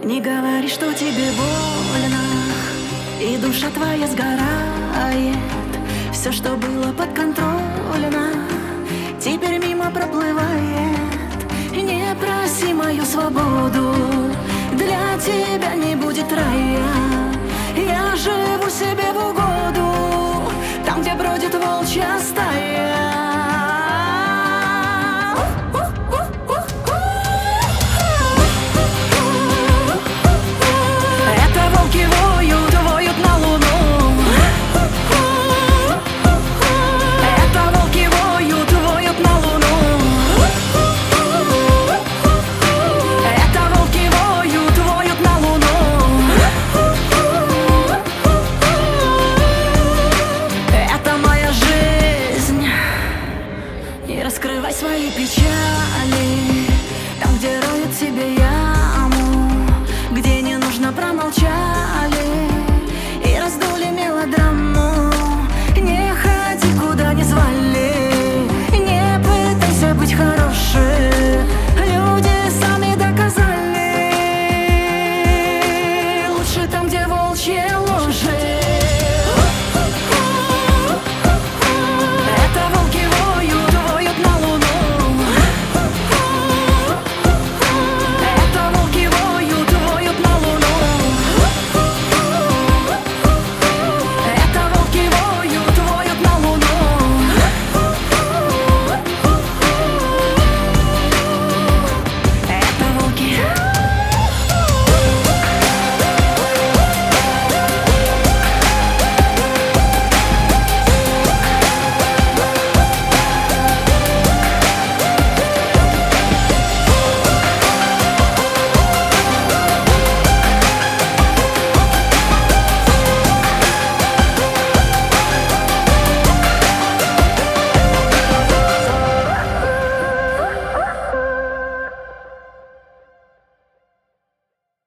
Не говори, что тебе больно, и душа твоя сгорает. Все, что было подконтрольно, теперь мимо проплывает. Не проси мою свободу, для тебя не будет рая. Я живу себе в угоду, там, где бродит волчья стая. Раскрывай свои печали, там, где роют себе яму, где не нужно, промолчали.